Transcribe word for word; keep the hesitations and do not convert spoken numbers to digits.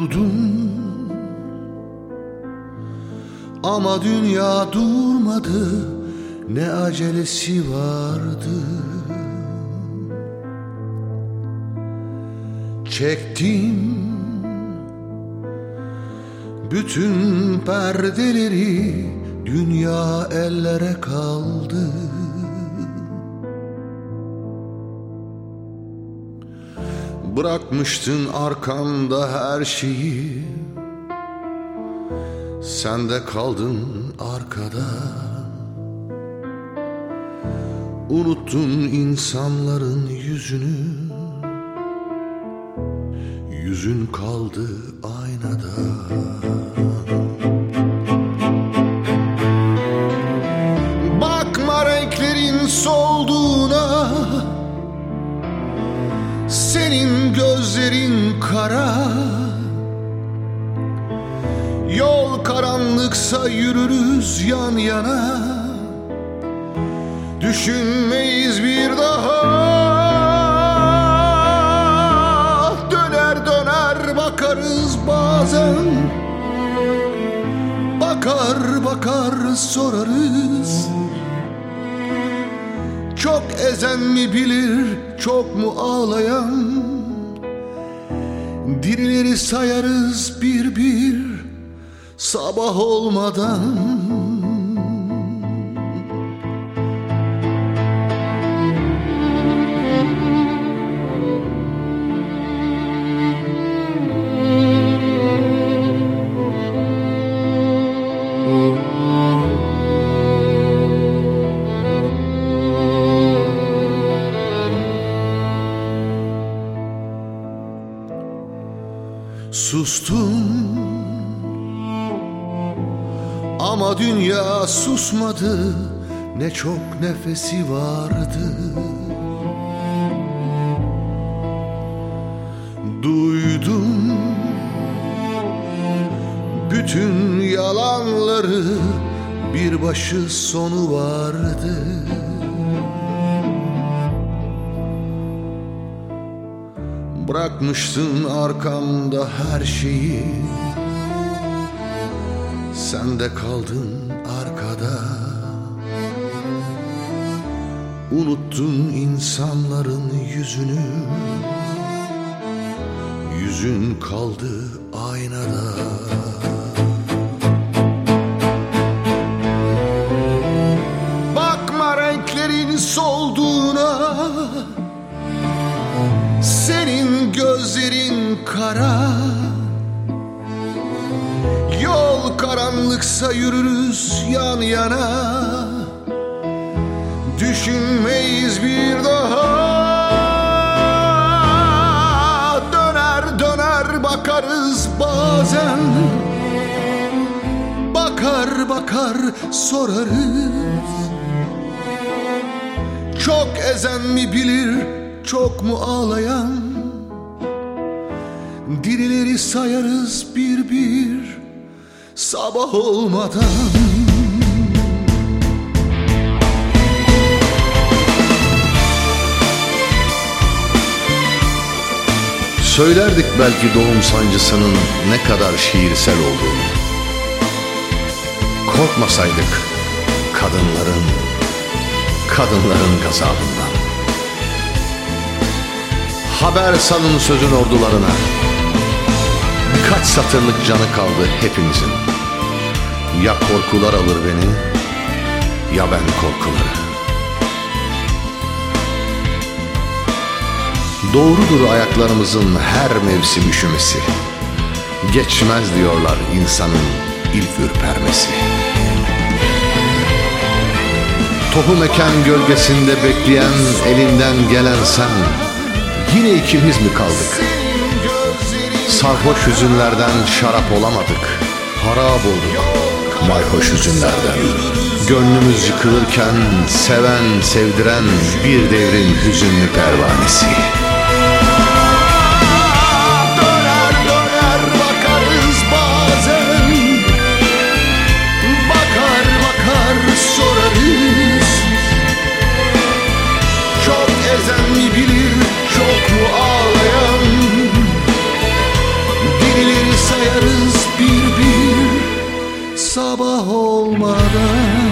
Durdum ama dünya durmadı, ne acelesi vardı. Çektim bütün perdeleri, dünya ellere kaldı. Bırakmıştın arkanda her şeyi, sen de kaldın arkada. Unuttun insanların yüzünü, yüzün kaldı aynada. Bakma renklerin solduğuna, senin gözlerin kara. Yol karanlıksa yürürüz yan yana, düşünmeyiz bir daha. Döner döner bakarız bazen, bakar bakar sorarız. Çok ezen mi bilir, çok mu ağlayan? Dirileri sayarız bir bir, sabah olmadan. Sustum ama dünya susmadı, ne çok nefesi vardı. Duydum bütün yalanları, bir başı sonu vardı. Bırakmıştın arkamda her şeyi, sen de kaldın arkada. Unuttun insanların yüzünü, yüzün kaldı aynada. Bakma renklerin solduğuna, senin gözlerin kara. Yol karanlıksa yürürüz yan yana, düşünmeyiz bir daha. Döner döner bakarız bazen, bakar bakar sorarız. Çok ezen mi bilir, çok mu ağlayan? Dirileri sayarız bir bir, sabah olmadan. Söylerdik belki doğum sancısının ne kadar şiirsel olduğunu. Korkmasaydık kadınların, kadınların gazabından. Haber salın sözün ordularına, birkaç satırlık canı kaldı hepimizin. Ya korkular alır beni, ya ben korkuları. Doğrudur ayaklarımızın her mevsim üşümesi, geçmez diyorlar insanın ilk ürpermesi. Tohum eken gölgesinde bekleyen, elinden gelen sen. Yine ikimiz mi kaldık? Sarhoş hüzünlerden şarap olamadık, harap olduk mayhoş hüzünlerden. Gönlümüz yıkılırken seven sevdiren bir devrin hüzünlü pervanesi. Döner döner bakarız bazen, bakar bakar sorarız. Çok ezen mi bilir, çok mu ağlayan? Dirileri sabah olmadan